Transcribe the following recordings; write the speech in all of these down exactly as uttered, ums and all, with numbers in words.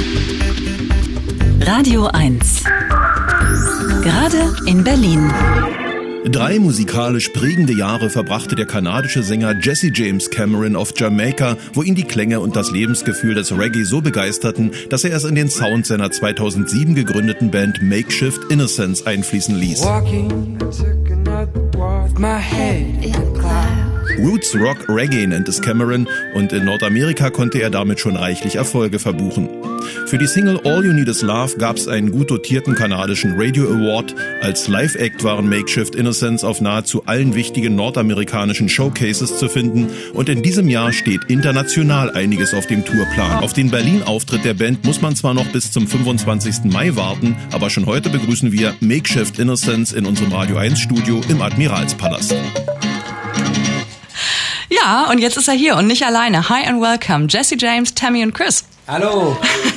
Radio eins. Gerade in Berlin. Drei musikalisch prägende Jahre verbrachte der kanadische Sänger Jesse James Cameron auf Jamaika, wo ihn die Klänge und das Lebensgefühl des Reggae so begeisterten, dass er es in den Sound seiner zweitausendsieben gegründeten Band Makeshift Innocence einfließen ließ. Roots Rock Reggae nennt es Cameron und in Nordamerika konnte er damit schon reichlich Erfolge verbuchen. Für die Single All You Need Is Love gab es einen gut dotierten kanadischen Radio Award. Als Live-Act waren Makeshift Innocence auf nahezu allen wichtigen nordamerikanischen Showcases zu finden und in diesem Jahr steht international einiges auf dem Tourplan. Auf den Berlin-Auftritt der Band muss man zwar noch bis zum fünfundzwanzigsten Mai warten, aber schon heute begrüßen wir Makeshift Innocence in unserem Radio eins Studio im Admiralspalast. Ja, und jetzt ist er hier und nicht alleine. Hi and welcome, Jesse James, Tammy und Chris. Hallo.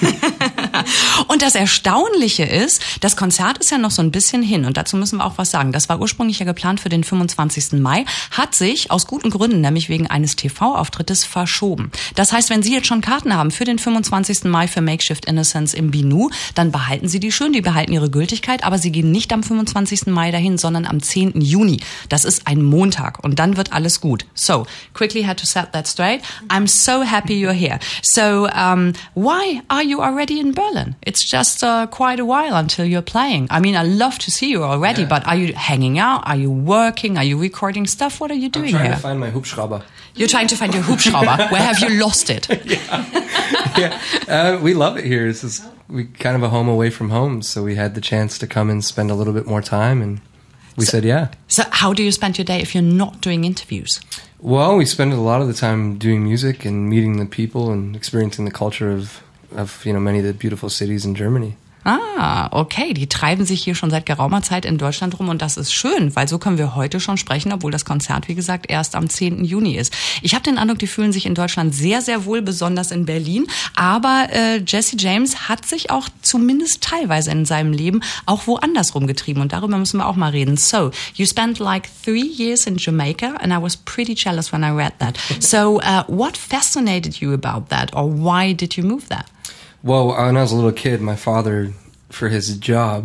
Und das Erstaunliche ist, das Konzert ist ja noch so ein bisschen hin und dazu müssen wir auch was sagen. Das war ursprünglich ja geplant für den fünfundzwanzigsten Mai, hat sich aus guten Gründen, nämlich wegen eines T V-Auftrittes, verschoben. Das heißt, wenn Sie jetzt schon Karten haben für den fünfundzwanzigsten Mai für Makeshift Innocence im Binu, dann behalten Sie die schön, die behalten ihre Gültigkeit, aber Sie gehen nicht am fünfundzwanzigsten Mai dahin, sondern am zehnten Juni. Das ist ein Montag und dann wird alles gut. So, quickly had to set that straight. I'm so happy you're here. So, um, why are you already in Berlin? It's just uh, quite a while until you're playing. I mean, I love to see you already, yeah. But are you hanging out? Are you working? Are you recording stuff? What are you doing here? I'm trying here? to find my Hubschrauber. You're trying to find your Hubschrauber. Where have you lost it? yeah, yeah. Uh, we love it here. This is we kind of a home away from home, so we had the chance to come and spend a little bit more time, and we so, said yeah. So how do you spend your day if you're not doing interviews? Well, we spend a lot of the time doing music and meeting the people and experiencing the culture of, of you know, many of the beautiful cities in Germany. Ah, okay. Die treiben sich hier schon seit geraumer Zeit in Deutschland rum und das ist schön, weil so können wir heute schon sprechen, obwohl das Konzert, wie gesagt, erst am zehnten Juni ist. Ich habe den Eindruck, die fühlen sich in Deutschland sehr, sehr wohl, besonders in Berlin. Aber äh, Jesse James hat sich auch zumindest teilweise in seinem Leben auch woanders rumgetrieben und darüber müssen wir auch mal reden. So, you spent like three years in Jamaica and I was pretty jealous when I read that. So, uh, what fascinated you about that or why did you move there? Well, when I was a little kid, my father, for his job,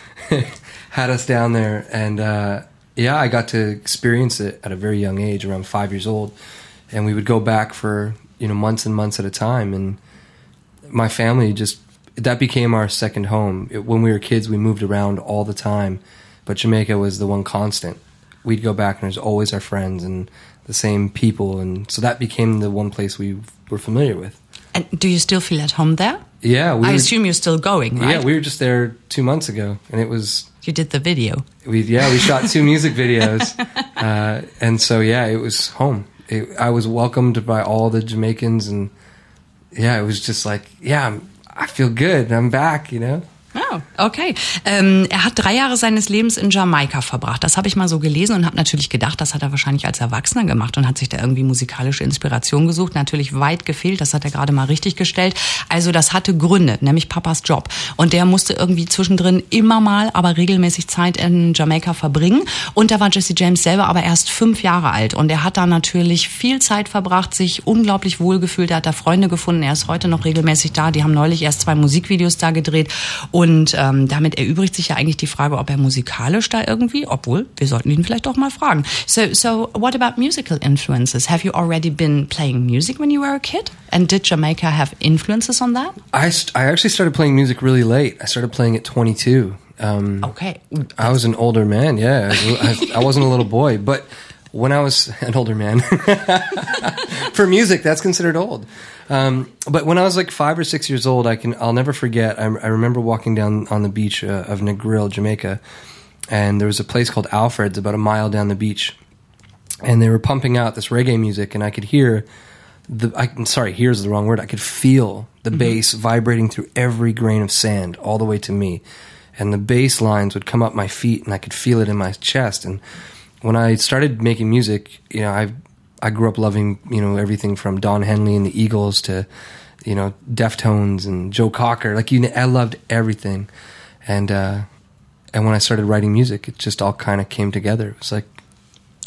had us down there. And, uh, yeah, I got to experience it at a very young age, around five years old. And we would go back for, you know, months and months at a time. And my family just, that became our second home. It, when we were kids, we moved around all the time. But Jamaica was the one constant. We'd go back and there's always our friends and the same people. And so that became the one place we were familiar with. And do you still feel at home there? Yeah. We I were, assume you're still going, right? Yeah, we were just there two months ago, and it was... You did the video. We Yeah, we shot two music videos. Uh, and so, yeah, it was home. It, I was welcomed by all the Jamaicans, and yeah, it was just like, yeah, I'm, I feel good. I'm back, you know? Oh, okay. Ähm, er hat drei Jahre seines Lebens in Jamaika verbracht. Das habe ich mal so gelesen und habe natürlich gedacht, das hat er wahrscheinlich als Erwachsener gemacht und hat sich da irgendwie musikalische Inspiration gesucht. Natürlich weit gefehlt, das hat er gerade mal richtig gestellt. Also das hatte Gründe, nämlich Papas Job. Und der musste irgendwie zwischendrin immer mal, aber regelmäßig Zeit in Jamaika verbringen. Und da war Jesse James selber aber erst fünf Jahre alt. Und er hat da natürlich viel Zeit verbracht, sich unglaublich wohlgefühlt. Er hat da Freunde gefunden. Er ist heute noch regelmäßig da. Die haben neulich erst zwei Musikvideos da gedreht. Und ähm, damit erübrigt sich ja eigentlich die Frage, ob er musikalisch da irgendwie, obwohl, wir sollten ihn vielleicht doch mal fragen. So, so what about musical influences? Have you already been playing music when you were a kid? And did Jamaica have influences on that? I, st- I actually started playing music really late. I started playing at twenty-two. Um, okay. I was an older man, yeah. I, was, I wasn't a little boy, but when I was an older man, for music, that's considered old. Um, but when I was like five or six years old, I can, I'll never forget, I, I remember walking down on the beach uh, of Negril, Jamaica, and there was a place called Alfred's about a mile down the beach, and they were pumping out this reggae music, and I could hear the, I'm sorry, here's the wrong word, I could feel the mm-hmm. bass vibrating through every grain of sand all the way to me, and the bass lines would come up my feet, and I could feel it in my chest, and when I started making music, you know, I I grew up loving, you know, everything from Don Henley and the Eagles to, you know, Deftones and Joe Cocker. Like, you, I loved everything. And uh, and when I started writing music, it just all kind of came together. It was like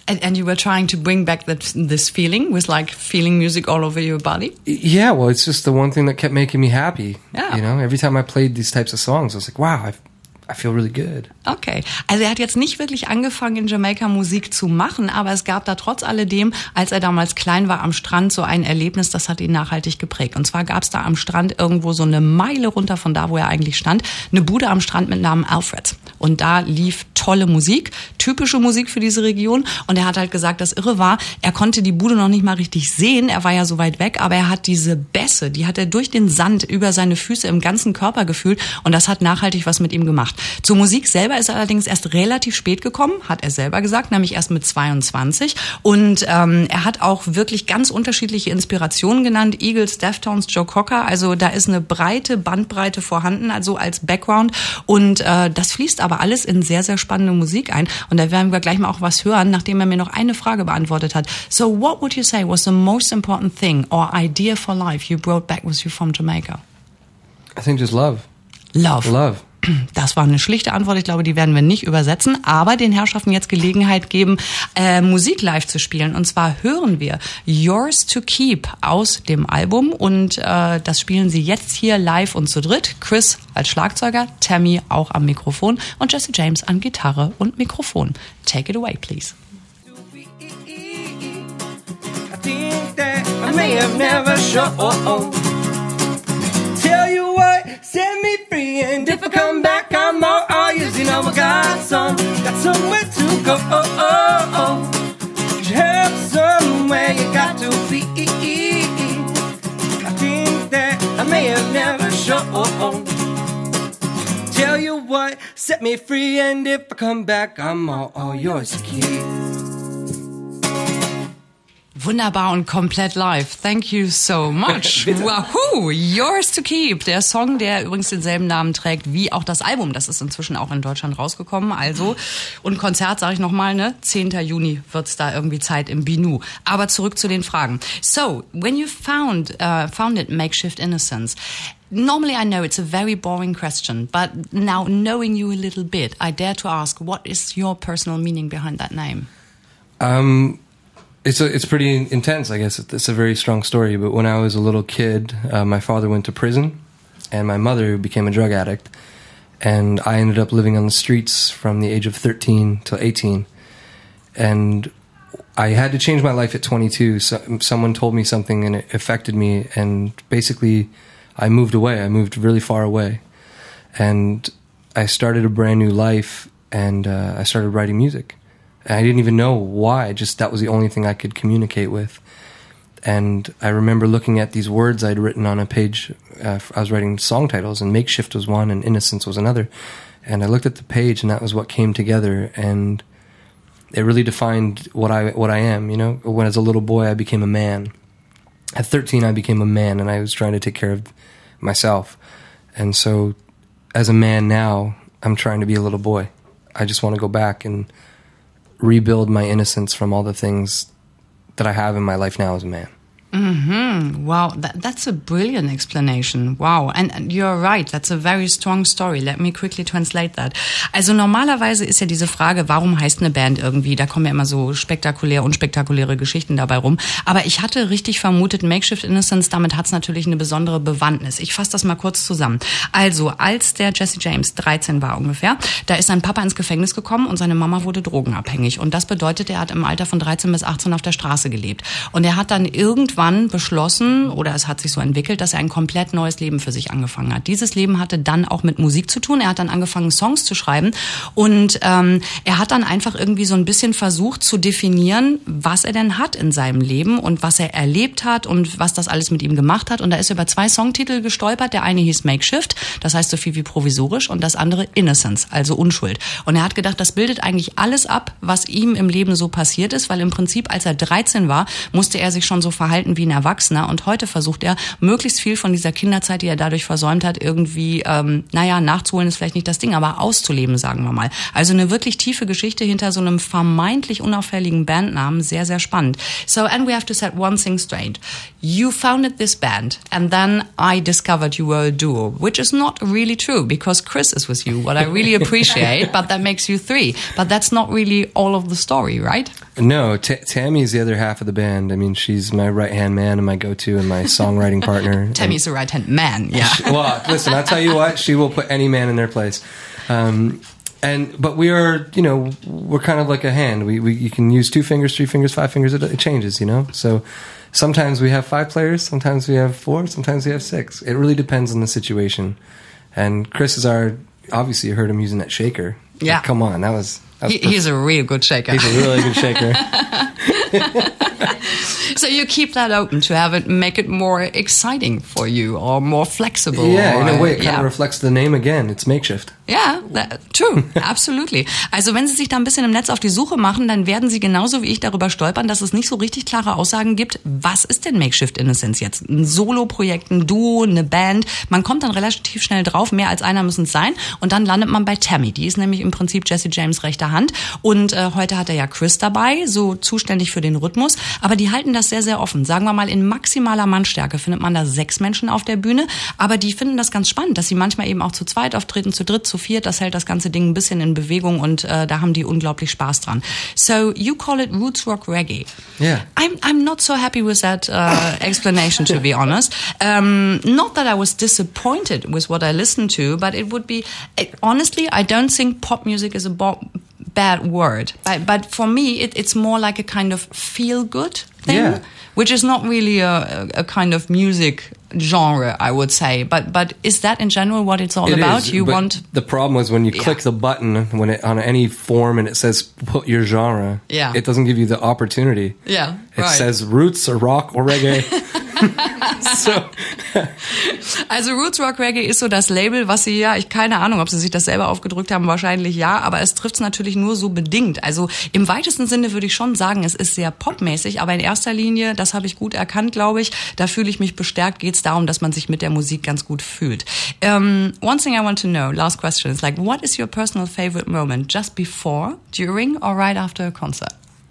And, and you were trying to bring back that, this feeling with like feeling music all over your body? Yeah, well, it's just the one thing that kept making me happy. Yeah. You know, every time I played these types of songs, I was like, wow, I've I feel really good. Okay, also er hat jetzt nicht wirklich angefangen, in Jamaika Musik zu machen, aber es gab da trotz alledem, als er damals klein war am Strand, so ein Erlebnis, das hat ihn nachhaltig geprägt. Und zwar gab es da am Strand irgendwo so eine Meile runter von da, wo er eigentlich stand, eine Bude am Strand mit Namen Alfred. Und da lief tolle Musik, typische Musik für diese Region. Und er hat halt gesagt, das Irre war, er konnte die Bude noch nicht mal richtig sehen, er war ja so weit weg, aber er hat diese Bässe, die hat er durch den Sand über seine Füße im ganzen Körper gefühlt und das hat nachhaltig was mit ihm gemacht. Zur Musik selber ist er allerdings erst relativ spät gekommen, hat er selber gesagt, nämlich erst mit zweiundzwanzig. Und ähm, er hat auch wirklich ganz unterschiedliche Inspirationen genannt, Eagles, Deftones, Joe Cocker. Also da ist eine breite Bandbreite vorhanden, also als Background. Und äh, das fließt aber alles in sehr, sehr spannende Musik ein. Und da werden wir gleich mal auch was hören, nachdem er mir noch eine Frage beantwortet hat. So what would you say was the most important thing or idea for life you brought back with you from Jamaica? I think just love. Love. Love. Das war eine schlichte Antwort, ich glaube, die werden wir nicht übersetzen, aber den Herrschaften jetzt Gelegenheit geben, äh, Musik live zu spielen. Und zwar hören wir Yours to Keep aus dem Album und äh, das spielen sie jetzt hier live und zu dritt. Chris als Schlagzeuger, Tammy auch am Mikrofon und Jesse James an Gitarre und Mikrofon. Take it away, please. I think that I may have never shown. Tell you what, set me free, and if I come back, I'm all, all yours. You know I got some, got somewhere to go. Oh, oh, oh. You have somewhere you got to be. I think that I may have never shown. Tell you what, set me free, and if I come back, I'm all, all yours to keep. Wunderbar und komplett live. Thank you so much. Wahoo! Yours to Keep. Der Song, der übrigens denselben Namen trägt wie auch das Album. Das ist inzwischen auch in Deutschland rausgekommen. Also, und Konzert, sage ich nochmal, ne? zehnten Juni wird's da irgendwie Zeit im Binu. Aber zurück zu den Fragen. So, when you found, uh, founded Makeshift Innocence, normally I know it's a very boring question, but now knowing you a little bit, I dare to ask, what is your personal meaning behind that name? Um... It's a, it's pretty intense, I guess. It's a very strong story. But when I was a little kid, uh, my father went to prison, and my mother became a drug addict, and I ended up living on the streets from the age of thirteen till eighteen. And I had to change my life at twenty-two. So, someone told me something, and it affected me. And basically, I moved away. I moved really far away, and I started a brand new life. And uh, I started writing music. I didn't even know why, just that was the only thing I could communicate with. And I remember looking at these words I'd written on a page. Uh, I was writing song titles, and Makeshift was one, and Innocence was another. And I looked at the page, and that was what came together. And it really defined what I what I am, you know? When as a little boy, I became a man. At thirteen, I became a man, and I was trying to take care of myself. And so, as a man now, I'm trying to be a little boy. I just want to go back and rebuild my innocence from all the things that I have in my life now as a man. Mm-hmm. Wow, that, that's a brilliant explanation. Wow, and, and you're right, that's a very strong story. Let me quickly translate that. Also normalerweise ist ja diese Frage, warum heißt eine Band irgendwie, da kommen ja immer so spektakulär, unspektakuläre Geschichten dabei rum. Aber ich hatte richtig vermutet, Makeshift Innocence, damit hat's natürlich eine besondere Bewandtnis. Ich fasse das mal kurz zusammen. Also, als der Jesse James dreizehn war ungefähr, da ist sein Papa ins Gefängnis gekommen und seine Mama wurde drogenabhängig. Und das bedeutet, er hat im Alter von dreizehn bis achtzehn auf der Straße gelebt. Und er hat dann irgendwann beschlossen, oder es hat sich so entwickelt, dass er ein komplett neues Leben für sich angefangen hat. Dieses Leben hatte dann auch mit Musik zu tun. Er hat dann angefangen, Songs zu schreiben und ähm, er hat dann einfach irgendwie so ein bisschen versucht zu definieren, was er denn hat in seinem Leben und was er erlebt hat und was das alles mit ihm gemacht hat. Und da ist er über zwei Songtitel gestolpert. Der eine hieß Makeshift, das heißt so viel wie provisorisch, und das andere Innocence, also Unschuld. Und er hat gedacht, das bildet eigentlich alles ab, was ihm im Leben so passiert ist, weil im Prinzip, als er dreizehn war, musste er sich schon so verhalten arbeiten wie ein Erwachsener und heute versucht er, möglichst viel von dieser Kinderzeit, die er dadurch versäumt hat, irgendwie, ähm, naja, nachzuholen ist vielleicht nicht das Ding, aber auszuleben, sagen wir mal. Also eine wirklich tiefe Geschichte hinter so einem vermeintlich unauffälligen Bandnamen, sehr, sehr spannend. So, and we have to set one thing straight. You founded this band, and then I discovered you were a duo, which is not really true, because Chris is with you, what I really appreciate, but that makes you three. But that's not really all of the story, right? No, T- Tammy's the other half of the band. I mean, she's my right-hand man and my go-to and my songwriting partner. Tammy's the right-hand man, yeah. She, well, listen, I'll tell you what, she will put any man in their place. Um, and but we are, you know, we're kind of like a hand. We, we you can use two fingers, three fingers, five fingers. It, it changes, you know. So sometimes we have five players, sometimes we have four, sometimes we have six. It really depends on the situation. And Chris is our, obviously, you heard him using that shaker. Yeah. Like, come on, that was. That was he, he's a real good shaker. He's a really good shaker. So you keep that open to have it, make it more exciting for you or more flexible. Yeah, or, in a way, it kind yeah. of reflects the name again. It's Makeshift. Ja, that, true, absolutely. Also wenn Sie sich da ein bisschen im Netz auf die Suche machen, dann werden Sie genauso wie ich darüber stolpern, dass es nicht so richtig klare Aussagen gibt. Was ist denn Makeshift Innocence jetzt? Ein Solo-Projekt, ein Duo, eine Band? Man kommt dann relativ schnell drauf, mehr als einer müssen es sein. Und dann landet man bei Tammy. Die ist nämlich im Prinzip Jesse James' rechte Hand. Und äh, heute hat er ja Chris dabei, so zuständig für den Rhythmus. Aber die halten das sehr, sehr offen. Sagen wir mal, in maximaler Mannstärke findet man da sechs Menschen auf der Bühne. Aber die finden das ganz spannend, dass sie manchmal eben auch zu zweit auftreten, zu dritt, zu viert. Das hält das ganze Ding ein bisschen in Bewegung und äh, da haben die unglaublich Spaß dran. So you call it roots rock reggae. Yeah. I'm I'm not so happy with that uh, explanation, to be honest. Um, not that I was disappointed with what I listened to, but it would be it, honestly, I don't think pop music is a bo- bad word, but but for me, it, it's more like a kind of feel good thing. Yeah. Which is not really a, a kind of music genre, I would say. But but is that in general what it's all It about? is, you but want the problem was when you Yeah. click the button when it on any form and it says put your genre. Yeah. It doesn't give you the opportunity. Yeah, It right. says roots or rock or reggae. so Also Roots Rock Reggae ist so das Label, was sie ja, ich keine Ahnung, ob sie sich das selber aufgedrückt haben, wahrscheinlich ja, aber es trifft es natürlich nur so bedingt. Also im weitesten Sinne würde ich schon sagen, es ist sehr popmäßig, aber in erster Linie, das habe ich gut erkannt, glaube ich, da fühle ich mich bestärkt, geht es darum, dass man sich mit der Musik ganz gut fühlt. Um, one thing I want to know, last question, is like, what is your personal favorite moment, just before, during, or right after a concert?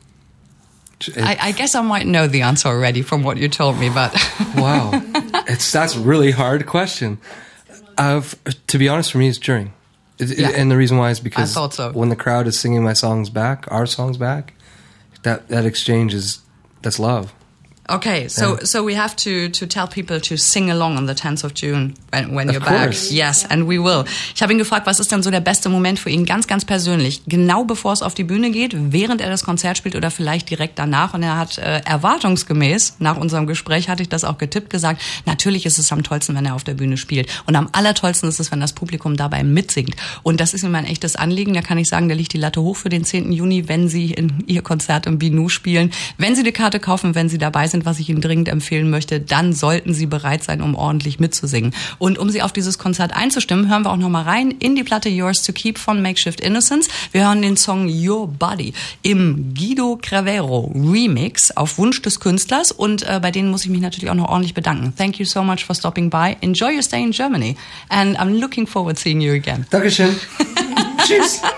I, I guess I might know the answer already from what you told me, but wow, it's that's a really hard question. I've, to be honest, for me, it's during, it, Yeah. and the reason why is because I thought so. when the crowd is singing my songs back, our songs back, that that exchange is that's love. Okay, so Yeah. so we have to to tell people to sing along on the tenth of June when, when Of you're back. course. Yes, and we will. Ich habe ihn gefragt, was ist denn so der beste Moment für ihn, ganz, ganz persönlich, genau bevor es auf die Bühne geht, während er das Konzert spielt oder vielleicht direkt danach. Und er hat äh, erwartungsgemäß, nach unserem Gespräch hatte ich das auch getippt, gesagt, natürlich ist es am tollsten, wenn er auf der Bühne spielt. Und am allertollsten ist es, wenn das Publikum dabei mitsingt. Und das ist ihm ein echtes Anliegen. Da kann ich sagen, da liegt die Latte hoch für den zehnten Juni, wenn Sie in Ihr Konzert im Binu spielen. Wenn Sie die Karte kaufen, wenn Sie dabei sind, was ich Ihnen dringend empfehlen möchte, dann sollten Sie bereit sein, um ordentlich mitzusingen. Und um Sie auf dieses Konzert einzustimmen, hören wir auch nochmal rein in die Platte Yours to Keep von Makeshift Innocence. Wir hören den Song Your Body im Guido Crevero Remix auf Wunsch des Künstlers und äh, bei denen muss ich mich natürlich auch noch ordentlich bedanken. Thank you so much for stopping by. Enjoy your stay in Germany and I'm looking forward to seeing you again. Dankeschön. Tschüss.